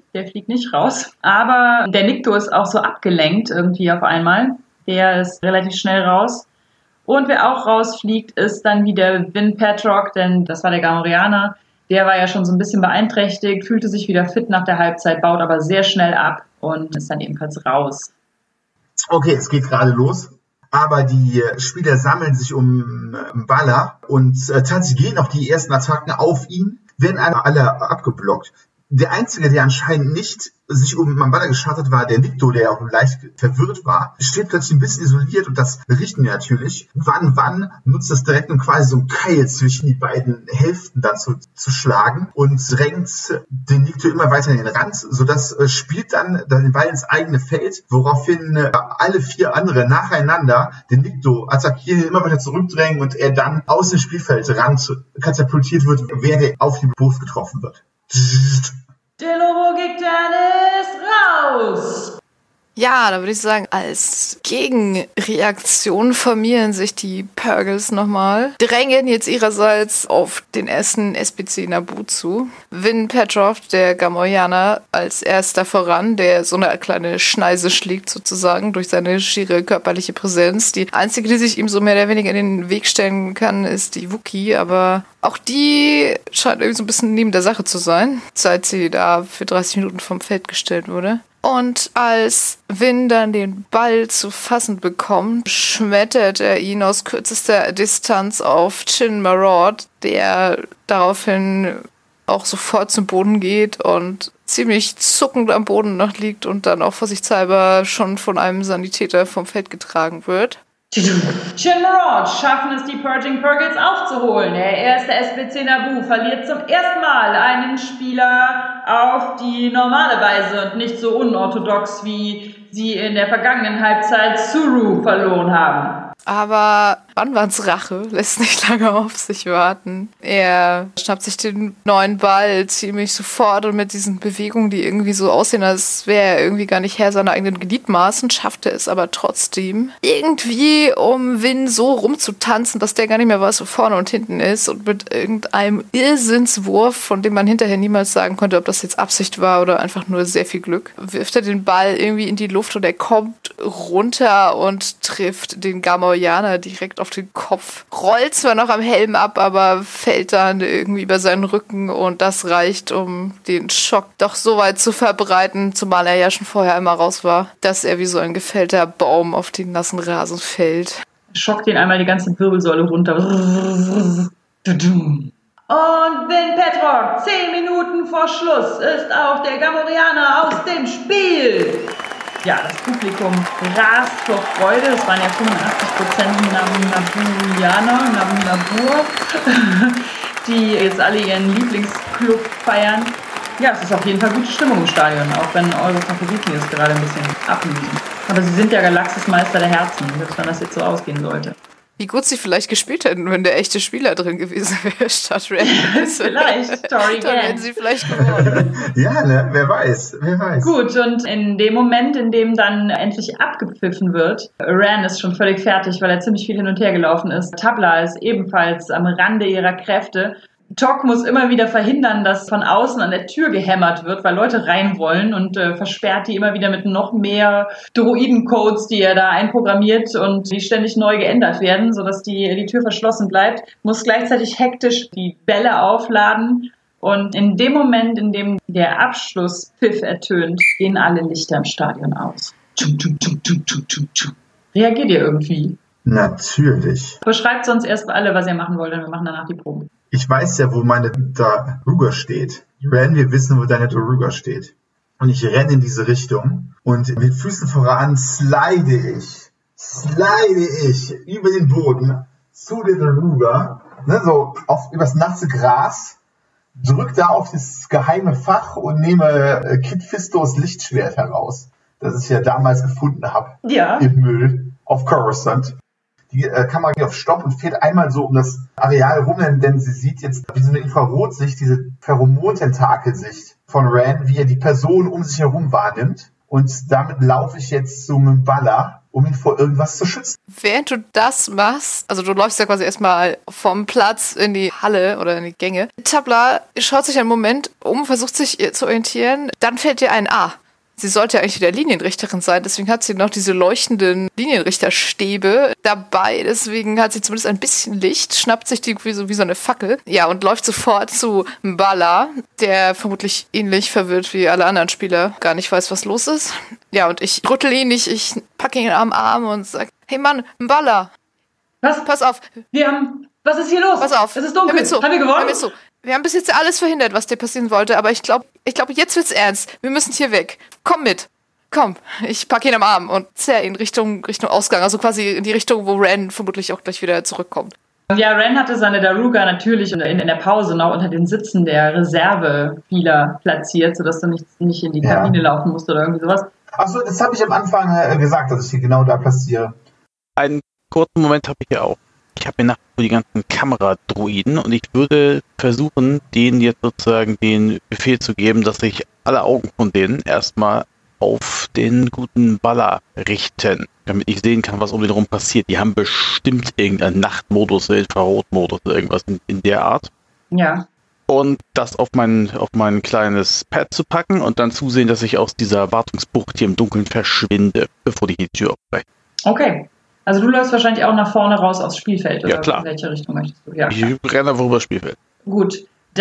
der fliegt nicht raus. Aber der Nikto ist auch so abgelenkt irgendwie auf einmal. Der ist relativ schnell raus. Und wer auch rausfliegt, ist dann wieder Vin Petrock, denn das war der Gamorreaner. Der war ja schon so ein bisschen beeinträchtigt, fühlte sich wieder fit nach der Halbzeit, baut aber sehr schnell ab und ist dann ebenfalls raus. Okay, es geht gerade los. Aber die Spieler sammeln sich um Baller und äh, tatsächlich gehen auch die ersten Attacken auf ihn, werden alle abgeblockt. Der Einzige, der anscheinend nicht sich um Mambala geschart hat, war der Nikto, der auch leicht verwirrt war. Steht plötzlich ein bisschen isoliert und das berichten wir natürlich. Wann, wann nutzt das direkt, um quasi so ein Keil zwischen die beiden Hälften dann zu, zu schlagen und drängt den Nikto immer weiter in den Rand, sodass äh, spielt dann den Ball ins eigene Feld, woraufhin äh, alle vier andere nacheinander den Nikto attackieren, immer weiter zurückdrängen und er dann aus dem Spielfeldrand katapultiert wird, während er auf die Brust getroffen wird. Der Lobo-Gegner ist raus! Ja, da würde ich sagen, als Gegenreaktion formieren sich die Purgles nochmal, drängen jetzt ihrerseits auf den ersten S P C Naboo zu. Vin Petroff, der Gamorreaner, als erster voran, der so eine kleine Schneise schlägt sozusagen durch seine schiere körperliche Präsenz. Die einzige, die sich ihm so mehr oder weniger in den Weg stellen kann, ist die Wookiee, aber auch die scheint irgendwie so ein bisschen neben der Sache zu sein, seit sie da für dreißig Minuten vom Feld gestellt wurde. Und als Vin dann den Ball zu fassen bekommt, schmettert er ihn aus kürzester Distanz auf Jyn Marad, der daraufhin auch sofort zum Boden geht und ziemlich zuckend am Boden noch liegt und dann auch vorsichtshalber schon von einem Sanitäter vom Feld getragen wird. Jyn Marad schaffen es, die Purging Purgles aufzuholen. Der erste S P C Naboo verliert zum ersten Mal einen Spieler auf die normale Weise und nicht so unorthodox, wie sie in der vergangenen Halbzeit Suru verloren haben. Aber Banwans Rache lässt nicht lange auf sich warten. Er schnappt sich den neuen Ball ziemlich sofort und mit diesen Bewegungen, die irgendwie so aussehen, als wäre er irgendwie gar nicht Herr seiner eigenen Gliedmaßen, schafft er es aber trotzdem, irgendwie um Vin so rumzutanzen, dass der gar nicht mehr weiß, wo vorne und hinten ist, und mit irgendeinem Irrsinnswurf, von dem man hinterher niemals sagen konnte, ob das jetzt Absicht war oder einfach nur sehr viel Glück, wirft er den Ball irgendwie in die Luft und er kommt runter und trifft den Gamorreaner direkt auf den Kopf. Rollt zwar noch am Helm ab, aber fällt dann irgendwie über seinen Rücken, und das reicht, um den Schock doch so weit zu verbreiten, zumal er ja schon vorher einmal raus war, dass er wie so ein gefällter Baum auf den nassen Rasen fällt. Schockt ihn einmal die ganze Wirbelsäule runter. Und Vin Petrock, zehn Minuten vor Schluss, ist auch der Gamorreaner aus dem Spiel. Ja, das Publikum rast vor Freude. Das waren ja fünfundachtzig Prozent Nabuianer, Nabur, die jetzt alle ihren Lieblingsclub feiern. Ja, es ist auf jeden Fall gute Stimmung im Stadion, auch wenn eure Favoriten jetzt gerade ein bisschen ablösen. Aber sie sind ja Galaxis-Meister der Herzen, selbst wenn das jetzt so ausgehen sollte. Wie gut sie vielleicht gespielt hätten, wenn der echte Spieler drin gewesen wäre, statt Ren. Vielleicht, Tori Dann hätten sie vielleicht gewonnen. Ja, ne, wer weiß, wer weiß. Gut, und in dem Moment, in dem dann endlich abgepfiffen wird, Ren ist schon völlig fertig, weil er ziemlich viel hin und her gelaufen ist. Tabla ist ebenfalls am Rande ihrer Kräfte. Tok muss immer wieder verhindern, dass von außen an der Tür gehämmert wird, weil Leute rein wollen, und äh, versperrt die immer wieder mit noch mehr Droidencodes, die er da einprogrammiert und die ständig neu geändert werden, sodass die, die Tür verschlossen bleibt, muss gleichzeitig hektisch die Bälle aufladen, und in dem Moment, in dem der Abschlusspfiff ertönt, gehen alle Lichter im Stadion aus. Reagiert ihr irgendwie? Natürlich. Beschreibt sonst erst alle, was ihr machen wollt, und wir machen danach die Proben. Ich weiß ja, wo meine Daruga steht. Ren, wir wissen, wo deine Daruga steht. Und ich renne in diese Richtung und mit Füßen voran slide ich, slide ich über den Boden zu der Daruga, ne, so auf, übers nasse Gras, drück da auf das geheime Fach und nehme äh, Kit Fistos Lichtschwert heraus, das ich ja damals gefunden habe. Ja. Im Müll auf Coruscant. Die äh, Kamera geht auf Stopp und fährt einmal so um das Areal rum, denn, denn sie sieht jetzt wie so eine Infrarotsicht, diese Pheromon-Tentakelsicht von Ren, wie er die Person um sich herum wahrnimmt. Und damit laufe ich jetzt zu Mambala um ihn vor irgendwas zu schützen. Während du das machst, also du läufst ja quasi erstmal vom Platz in die Halle oder in die Gänge. Tabla schaut sich einen Moment um, versucht sich zu orientieren, dann fällt dir ein, ah, sie sollte ja eigentlich wieder Linienrichterin sein, deswegen hat sie noch diese leuchtenden Linienrichterstäbe dabei, deswegen hat sie zumindest ein bisschen Licht, schnappt sich die wie so, wie so eine Fackel, ja, und läuft sofort zu Mbala, der vermutlich ähnlich verwirrt wie alle anderen Spieler, gar nicht weiß, was los ist. Ja, und ich rüttel ihn nicht, ich packe ihn am Arm und sag, hey Mann, Mbala, Was? pass auf, Wir haben... Was ist hier los? pass auf. Es ist dunkel. Hör mir zu. Haben wir gewonnen? Hör mir zu. Wir haben bis jetzt alles verhindert, was dir passieren wollte, aber ich glaube, ich glaube, jetzt wird's ernst. Wir müssen hier weg. Komm mit. Komm. Ich packe ihn am Arm und zerr ihn Richtung, Richtung Ausgang, also quasi in die Richtung, wo Ren vermutlich auch gleich wieder zurückkommt. Ja, Ren hatte seine Daruga natürlich in, in der Pause noch unter den Sitzen der Reservespieler platziert, sodass du nicht, nicht in die Ja. Kabine laufen musst oder irgendwie sowas. Achso, das habe ich am Anfang äh, gesagt, dass ich sie genau da platziere. Einen kurzen Moment habe ich hier auch. Ich habe mir nach die ganzen Kameradruiden und ich würde versuchen, denen jetzt sozusagen den Befehl zu geben, dass sich alle Augen von denen erstmal auf den guten Baller richten, damit ich sehen kann, was um den rum passiert. Die haben bestimmt irgendeinen Nachtmodus, Infrarotmodus oder irgendwas in, in der Art. Ja. Und das auf mein, auf mein kleines Pad zu packen und dann zusehen, dass ich aus dieser Wartungsbucht hier im Dunkeln verschwinde, bevor die die Tür aufbrechen. Okay. Also du läufst wahrscheinlich auch nach vorne raus aufs Spielfeld, oder Ja, klar. in welche Richtung möchtest du? Ja. Ich renne einfach über das Spielfeld. Gut.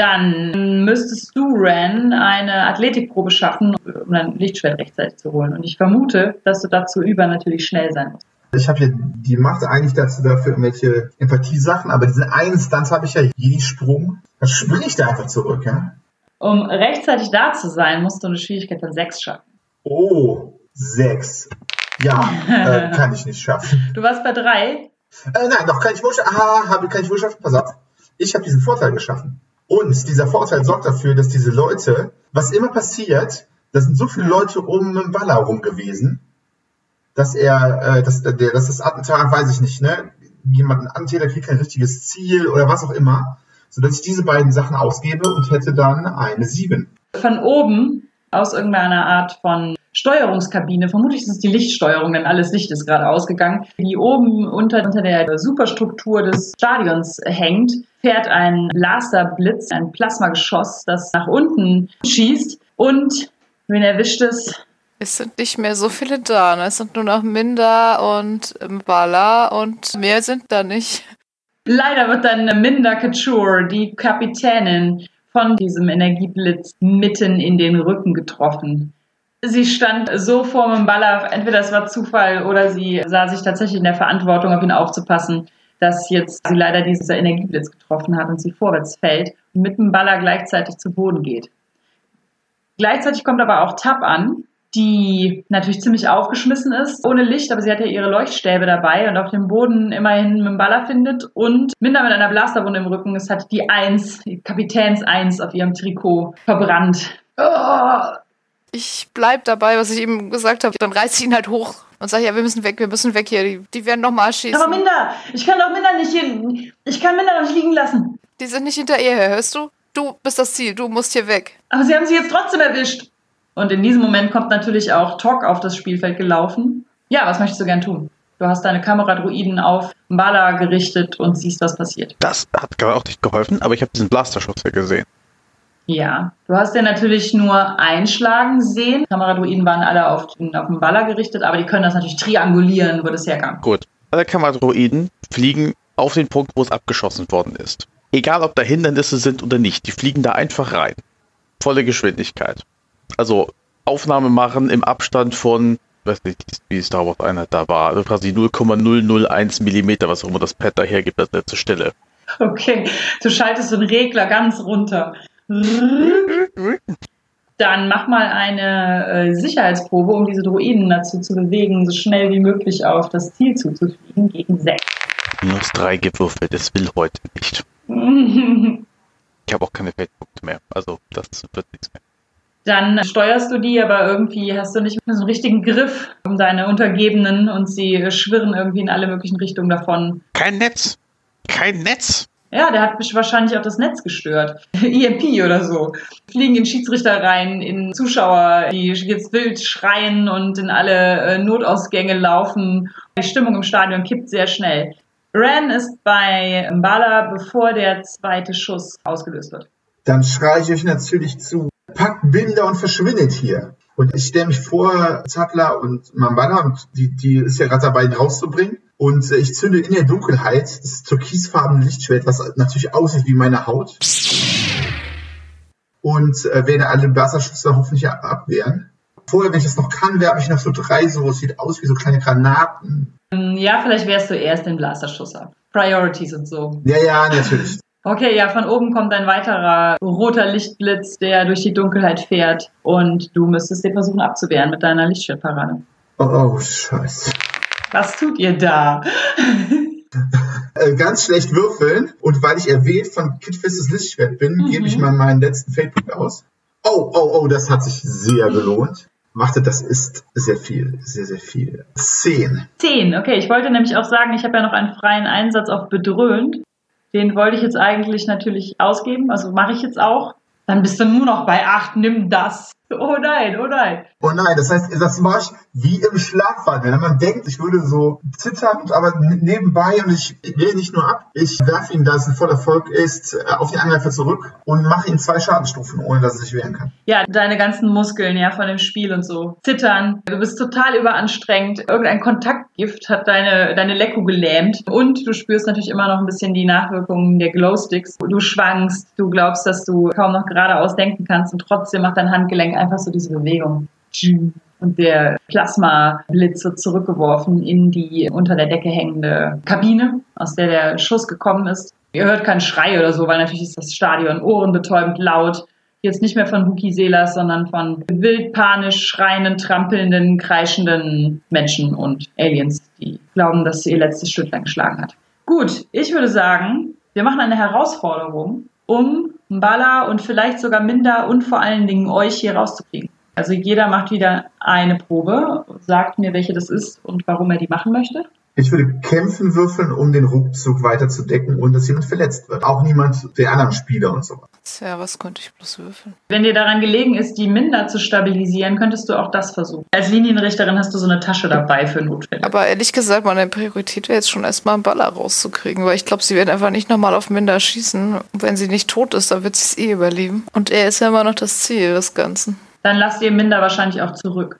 Dann müsstest du, Ren, eine Athletikprobe schaffen, um dein Lichtschwert rechtzeitig zu holen. Und ich vermute, dass du dazu übernatürlich schnell sein musst. Ich habe ja die Macht eigentlich dazu dafür irgendwelche Empathiesachen, aber diesen einen Instanz habe ich ja jeden Sprung. Dann springe ich da einfach zurück, ja? Um rechtzeitig da zu sein, musst du eine Schwierigkeit von sechs schaffen. Oh, sechs. Ja, äh, kann ich nicht schaffen. Du warst bei drei. Äh, nein, doch, kann ich wohl schaffen. Ah, habe, kann ich wohl schaffen. Pass auf. Ich habe diesen Vorteil geschaffen. Und dieser Vorteil sorgt dafür, dass diese Leute, was immer passiert, da sind so viele Leute um Mbala rum gewesen, dass er, äh, dass, der, dass das Attentat, weiß ich nicht, ne, jemand, ein Attentäter kriegt kein richtiges Ziel oder was auch immer, sodass ich diese beiden Sachen ausgebe und hätte dann eine sieben. Von oben, aus irgendeiner Art von Steuerungskabine, vermutlich ist es die Lichtsteuerung, denn alles Licht ist gerade ausgegangen, die oben unter, unter der Superstruktur des Stadions hängt, fährt ein Laserblitz, ein Plasmageschoss, das nach unten schießt und wen erwischt es? Es sind nicht mehr so viele da, ne? Es sind nur noch Minda und Mbala und mehr sind da nicht. Leider wird dann Minda Couture, die Kapitänin, von diesem Energieblitz mitten in den Rücken getroffen. Sie stand so vor Mbala, entweder es war Zufall oder sie sah sich tatsächlich in der Verantwortung, auf ihn aufzupassen, dass jetzt sie leider dieser Energieblitz getroffen hat und sie vorwärts fällt und mit Mbala gleichzeitig zu Boden geht. Gleichzeitig kommt aber auch Tab an, die natürlich ziemlich aufgeschmissen ist, ohne Licht, aber sie hat ja ihre Leuchtstäbe dabei und auf dem Boden immerhin Mbala findet und Minda mit einer Blasterwunde im Rücken. Es hat die Eins, die Kapitäns Eins auf ihrem Trikot verbrannt. Oh. Ich bleib dabei, was ich eben gesagt habe. Dann reiß ich ihn halt hoch und sage, ja, wir müssen weg, wir müssen weg hier. Die, die werden nochmal schießen. Aber Minda, ich kann doch Minda nicht hier, ich kann Minda doch nicht liegen lassen. Die sind nicht hinter ihr her, hörst du? Du bist das Ziel, du musst hier weg. Aber sie haben sie jetzt trotzdem erwischt. Und in diesem Moment kommt natürlich auch Tok auf das Spielfeld gelaufen. Ja, was möchtest du gern tun? Du hast deine Kameradruiden auf Mbala gerichtet und siehst, was passiert. Das hat gerade auch nicht geholfen, aber ich habe diesen Blasterschuss ja gesehen. Ja, du hast den natürlich nur einschlagen sehen. Die Kameradruiden waren alle auf, auf Mbala gerichtet, aber die können das natürlich triangulieren, wo das herkam. Gut. Alle Kameradruiden fliegen auf den Punkt, wo es abgeschossen worden ist. Egal, ob da Hindernisse sind oder nicht, die fliegen da einfach rein. Volle Geschwindigkeit. Also Aufnahme machen im Abstand von, ich weiß nicht, wie Star Wars Einheit da war, also quasi null Komma null null eins Millimeter, was auch immer das Pad da hergibt als letzte Stelle. Okay, du schaltest den Regler ganz runter. Dann mach mal eine äh, Sicherheitsprobe, um diese Droiden dazu zu bewegen, so schnell wie möglich auf das Ziel zuzufliegen, gegen sechs. Minus drei gewürfelt, das will heute nicht. Ich habe auch keine Feldpunkte mehr, also das wird nichts mehr. Dann steuerst du die, aber irgendwie hast du nicht so einen richtigen Griff um deine Untergebenen und sie schwirren irgendwie in alle möglichen Richtungen davon. Kein Netz! Kein Netz! Ja, der hat wahrscheinlich auch das Netz gestört. E M P oder so. Fliegen in Schiedsrichter rein, in Zuschauer, die jetzt wild schreien und in alle äh, Notausgänge laufen. Die Stimmung im Stadion kippt sehr schnell. Ren ist bei M'Bala, bevor der zweite Schuss ausgelöst wird. Dann schreie ich euch natürlich zu, packt Binder und verschwindet hier. Und ich stelle mich vor, Zappler und M'Bala, und die, die ist ja gerade dabei, ihn rauszubringen. Und ich zünde in der Dunkelheit das türkisfarbene Lichtschwert, was natürlich aussieht wie meine Haut. Und äh, werde alle Wasserschüsse hoffentlich abwehren. Vorher, wenn ich das noch kann, werfe ich noch so drei, so, es sieht aus wie so kleine Granaten. Ja, vielleicht wärst du erst den Blasterschuss ab. Priorities und so. Ja, ja, natürlich. Okay, ja, von oben kommt ein weiterer roter Lichtblitz, der durch die Dunkelheit fährt. Und du müsstest den versuchen abzuwehren mit deiner Lichtschwertparade. Oh, oh, scheiße. Was tut ihr da? Ganz schlecht würfeln. Und weil ich erwählt von Kidfistes Lichtschwert bin, mhm. gebe ich mal meinen letzten Fate-Punkt aus. Oh, oh, oh, das hat sich sehr gelohnt. Warte, das ist sehr viel, sehr, sehr viel. Zehn. Zehn, okay. Ich wollte nämlich auch sagen, ich habe ja noch einen freien Einsatz auf bedröhnt. Den wollte ich jetzt eigentlich natürlich ausgeben, also mache ich jetzt auch. Dann bist du nur noch bei acht, nimm das. Oh nein, oh nein. Oh nein, das heißt, das mache ich wie im Schlafwandel. Wenn man denkt, ich würde so zittern, aber nebenbei, und ich wähle nicht nur ab, ich werfe ihn, da es ein Vollerfolg ist, auf die Angreifer zurück und mache ihm zwei Schadenstufen, ohne dass er sich wehren kann. Ja, deine ganzen Muskeln, ja, von dem Spiel und so. Zittern, du bist total überanstrengt. Irgendein Kontaktgift hat deine, deine Lecko gelähmt. Und du spürst natürlich immer noch ein bisschen die Nachwirkungen der Glowsticks. Du schwankst, du glaubst, dass du kaum noch geradeaus denken kannst, und trotzdem macht dein Handgelenk einfach so diese Bewegung. Und der Plasmablitz wird zurückgeworfen in die unter der Decke hängende Kabine, aus der der Schuss gekommen ist. Ihr hört keinen Schrei oder so, weil natürlich ist das Stadion ohrenbetäubend laut. Jetzt nicht mehr von Wookie-Seelers, sondern von wild panisch schreienden, trampelnden, kreischenden Menschen und Aliens, die glauben, dass sie ihr letztes Stündlein geschlagen hat. Gut, ich würde sagen, wir machen eine Herausforderung, um M'Bala und vielleicht sogar Minder und vor allen Dingen euch hier rauszukriegen. Also jeder macht wieder eine Probe, sagt mir, welche das ist und warum er die machen möchte. Ich würde kämpfen würfeln, um den Rückzug weiter zu decken, ohne dass jemand verletzt wird. Auch niemand der anderen Spieler und so. Tja, was könnte ich bloß würfeln? Wenn dir daran gelegen ist, die Minder zu stabilisieren, könntest du auch das versuchen. Als Linienrichterin hast du so eine Tasche dabei für Notfälle. Aber ehrlich gesagt, meine Priorität wäre jetzt schon erstmal einen Baller rauszukriegen, weil ich glaube, sie werden einfach nicht nochmal auf Minder schießen. Und wenn sie nicht tot ist, dann wird sie es eh überleben. Und er ist ja immer noch das Ziel des Ganzen. Dann lasst ihr Minder wahrscheinlich auch zurück.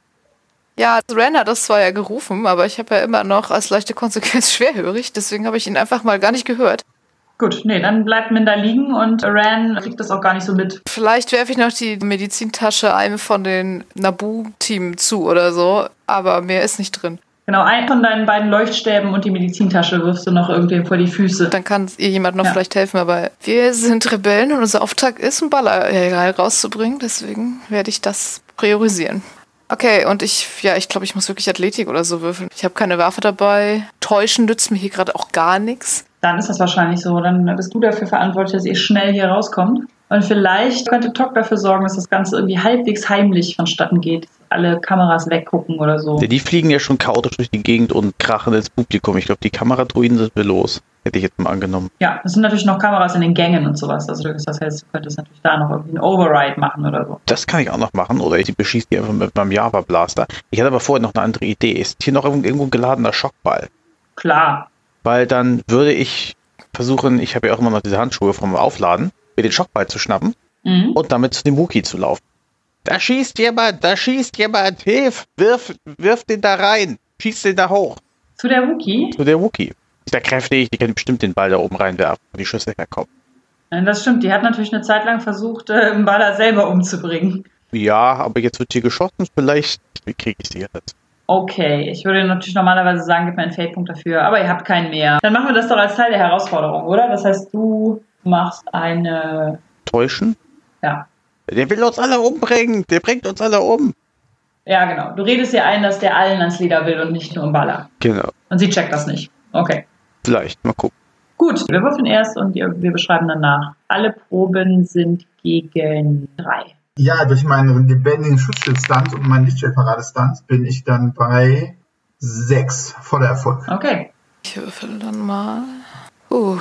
Ja, Ren hat das zwar ja gerufen, aber ich habe ja immer noch als leichte Konsequenz schwerhörig, deswegen habe ich ihn einfach mal gar nicht gehört. Gut, nee, dann bleibt Minder liegen und Ren kriegt das auch gar nicht so mit. Vielleicht werfe ich noch die Medizintasche einem von den Naboo-Team zu oder so, aber mehr ist nicht drin. Genau, einen von deinen beiden Leuchtstäben und die Medizintasche wirfst du noch irgendwem vor die Füße. Dann kann ihr jemand noch ja. vielleicht helfen, aber wir sind Rebellen und unser Auftrag ist, einen Baller rauszubringen, deswegen werde ich das priorisieren. Okay, und ich, ja, ich glaube, ich muss wirklich Athletik oder so würfeln. Ich habe keine Waffe dabei. Täuschen nützt mir hier gerade auch gar nichts. Dann ist das wahrscheinlich so. Dann bist du dafür verantwortlich, dass ihr schnell hier rauskommt. Und vielleicht könnte Tok dafür sorgen, dass das Ganze irgendwie halbwegs heimlich vonstatten geht. Alle Kameras weggucken oder so. Ja, die fliegen ja schon chaotisch durch die Gegend und krachen ins Publikum. Ich glaube, die Kameradruiden sind wir los. Hätte ich jetzt mal angenommen. Ja, es sind natürlich noch Kameras in den Gängen und sowas. Also das heißt, du könntest natürlich da noch irgendwie einen Override machen oder so. Das kann ich auch noch machen. Oder ich beschieße die einfach mit meinem Java Blaster. Ich hatte aber vorher noch eine andere Idee. Ist hier noch irgendwo ein geladener Schockball? Klar. Weil dann würde ich versuchen, ich habe ja auch immer noch diese Handschuhe vom Aufladen, mir den Schockball zu schnappen mhm. und damit zu dem Wookie zu laufen. Da schießt jemand, da schießt jemand, hilf, wirf, wirf den da rein, schieß den da hoch. Zu der Wookie? Zu der Wookie. Ist ja kräftig, die kann bestimmt den Ball da oben reinwerfen, wo die Schüsse herkommen. Das stimmt, die hat natürlich eine Zeit lang versucht, den Baller selber umzubringen. Ja, aber jetzt wird hier geschossen, vielleicht kriege ich sie jetzt. Okay, ich würde natürlich normalerweise sagen, gib mir einen Fade-Punkt dafür, aber ihr habt keinen mehr. Dann machen wir das doch als Teil der Herausforderung, oder? Das heißt, du machst eine... Täuschen? Ja. Der will uns alle umbringen, der bringt uns alle um. Ja, genau. Du redest ihr ein, dass der allen ans Leder will und nicht nur im Baller. Genau. Und sie checkt das nicht. Okay. Vielleicht, mal gucken. Gut, wir würfeln erst und wir beschreiben danach. Alle Proben sind gegen drei. Ja, durch meinen lebendigen Schutzschild-Stunt und meinen Lichtschwertparade-Stunt bin ich dann bei sechs. Voller Erfolg. Okay. Ich würfel dann mal. Uh,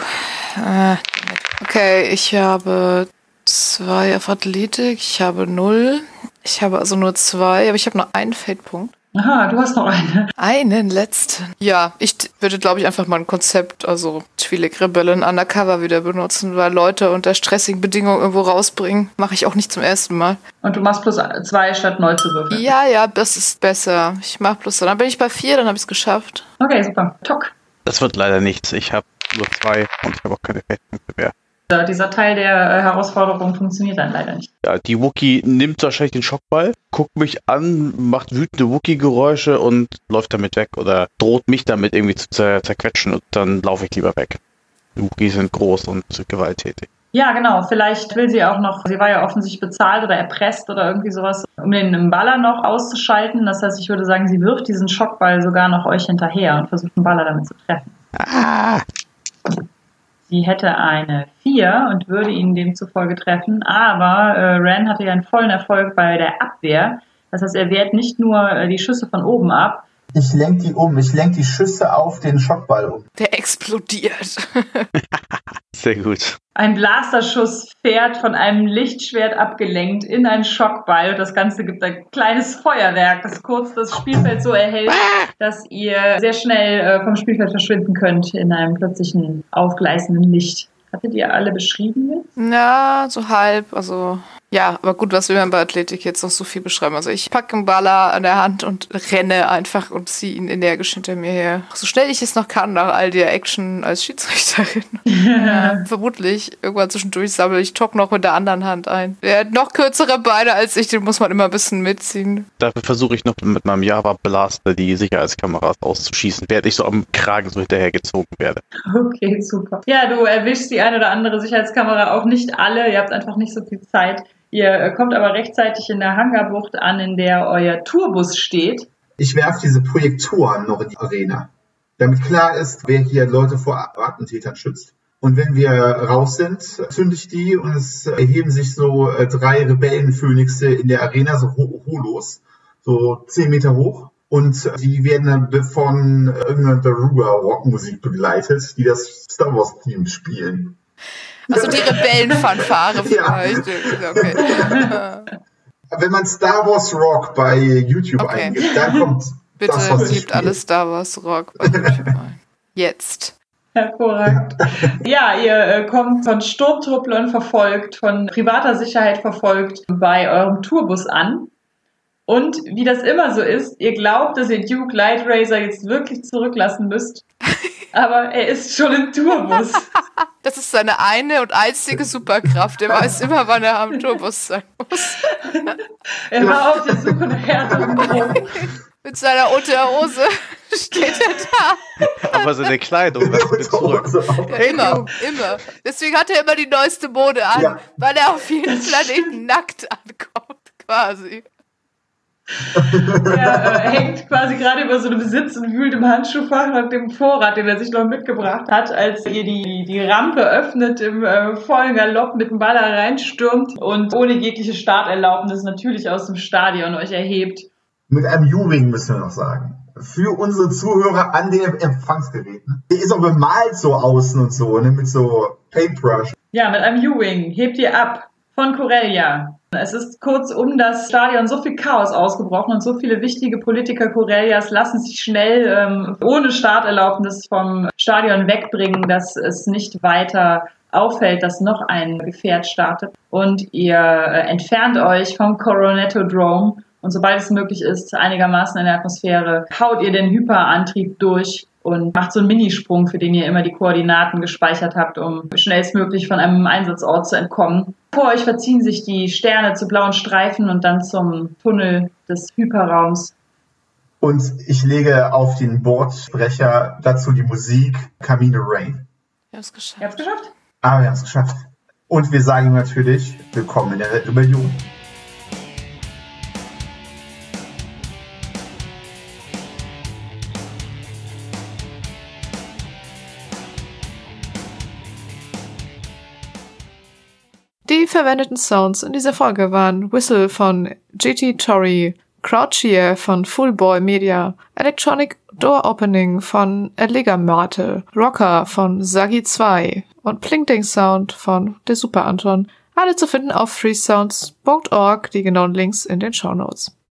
Äh, okay, ich habe zwei auf Athletik, ich habe null. Ich habe also nur zwei, aber ich habe nur einen Fate-Punkt. Aha, du hast noch eine. Einen letzten. Ja, ich würde, glaube ich, einfach mal ein Konzept, also Twi'lek Rebellen Undercover wieder benutzen, weil Leute unter stressigen Bedingungen irgendwo rausbringen. Mache ich auch nicht zum ersten Mal. Und du machst plus zwei statt neu zu würfeln. Ja, ja, das ist besser. Ich mache plus zwei. Dann bin ich bei vier, dann habe ich es geschafft. Okay, super. Tock. Das wird leider nichts. Ich habe nur zwei und ich habe auch keine Feldpunkte mehr. Dieser Teil der Herausforderung funktioniert dann leider nicht. Ja, die Wookie nimmt wahrscheinlich den Schockball, guckt mich an, macht wütende Wookie-Geräusche und läuft damit weg oder droht mich damit irgendwie zu zer- zerquetschen und dann laufe ich lieber weg. Die Wookies sind groß und gewalttätig. Ja, genau. Vielleicht will sie auch noch, sie war ja offensichtlich bezahlt oder erpresst oder irgendwie sowas, um den Baller noch auszuschalten. Das heißt, ich würde sagen, sie wirft diesen Schockball sogar noch euch hinterher und versucht den Baller damit zu treffen. Ah! Sie hätte eine vier und würde ihn demzufolge treffen, aber äh, Ren hatte ja einen vollen Erfolg bei der Abwehr. Das heißt, er wehrt nicht nur äh, die Schüsse von oben ab. Ich lenke die um, ich lenke die Schüsse auf den Schockball um. Der explodiert. Sehr gut. Ein Blasterschuss fährt von einem Lichtschwert abgelenkt in einen Schockball und das Ganze gibt ein kleines Feuerwerk, das kurz das Spielfeld so erhält, dass ihr sehr schnell äh, vom Spielfeld verschwinden könnt in einem plötzlichen aufgleißenden Licht. Hattet ihr alle beschrieben jetzt? Na, so halb, also ja, aber gut, was will man bei Athletik jetzt noch so viel beschreiben? Also ich packe einen Baller an der Hand und renne einfach und ziehe ihn energisch hinter mir her. So schnell ich es noch kann, nach all der Action als Schiedsrichterin. Ja. Vermutlich, irgendwann zwischendurch sammle ich Tok noch mit der anderen Hand ein. Der hat noch kürzere Beine als ich, den muss man immer ein bisschen mitziehen. Dafür versuche ich noch mit meinem Java Blaster die Sicherheitskameras auszuschießen, während ich so am Kragen so hinterhergezogen werde. Okay, super. Ja, du erwischst die eine oder andere Sicherheitskamera, auch nicht alle, ihr habt einfach nicht so viel Zeit. Ihr kommt aber rechtzeitig in der Hangarbucht an, in der euer Tourbus steht. Ich werfe diese Projektoren noch in die Arena, damit klar ist, wer hier Leute vor Attentätern schützt. Und wenn wir raus sind, zünde ich die und es erheben sich so äh, drei Rebellenphönixe in der Arena, so ho- Holos, so zehn Meter hoch. Und die werden dann von irgendeiner Daruga-Rockmusik begleitet, die das Star Wars-Team spielen. Also die Rebellenfanfare vielleicht. Ja. Okay. Wenn man Star Wars Rock bei YouTube Okay. eingibt, dann kommt Bitte das, was ich gebt alles Star Wars Rock bei YouTube ein. Jetzt. Hervorragend. Ja, ihr äh, kommt von Sturmtrupplern verfolgt, von privater Sicherheit verfolgt bei eurem Tourbus an. Und wie das immer so ist, ihr glaubt, dass ihr Duke Light Racer jetzt wirklich zurücklassen müsst. Aber er ist schon im Tourbus. Das ist seine eine und einzige Superkraft. Er weiß immer, wann er am Tourbus sein muss. Er war auf der Suche nach härteren Drogen. Mit seiner Unterhose steht er da. Aber seine Kleidung, lass mir zurück. Ja, immer, immer. Deswegen hat er immer die neueste Mode an, Ja. weil er auf jeden Planeten nackt ankommt, quasi. Er äh, hängt quasi gerade über so einem Sitz und wühlt im Handschuhfach nach dem Vorrat, den er sich noch mitgebracht hat, als ihr die, die Rampe öffnet, im äh, vollen Galopp mit dem Baller reinstürmt und ohne jegliche Starterlaubnis natürlich aus dem Stadion euch erhebt. Mit einem U-Wing müssen wir noch sagen. Für unsere Zuhörer an den Empfangsgeräten. Der ist auch bemalt so außen und so, ne, mit so Paintbrush. Ja, mit einem U-Wing hebt ihr ab von Corellia. Es ist kurz um das Stadion so viel Chaos ausgebrochen und so viele wichtige Politiker Corellias lassen sich schnell ähm, ohne Starterlaubnis vom Stadion wegbringen, dass es nicht weiter auffällt, dass noch ein Gefährt startet. Und ihr äh, entfernt euch vom Coronetto Drome und sobald es möglich ist, einigermaßen in der Atmosphäre, haut ihr den Hyperantrieb durch und macht so einen Minisprung, für den ihr immer die Koordinaten gespeichert habt, um schnellstmöglich von einem Einsatzort zu entkommen. Vor euch verziehen sich die Sterne zu blauen Streifen und dann zum Tunnel des Hyperraums. Und ich lege auf den Bordsprecher dazu die Musik Camino Rain. Ich hab's geschafft. Ihr habt's geschafft? Ah, wir haben es geschafft. Und wir sagen natürlich, willkommen in der Rebellion. Die verwendeten Sounds in dieser Folge waren Whistle von G T Torrey, Crouchier von Fullboy Media, Electronic Door Opening von Eligamate, Rocker von Sagi zwei und Plinkding Sound von der Super Anton. Alle zu finden auf freesounds punkt org, die genauen Links in den Shownotes.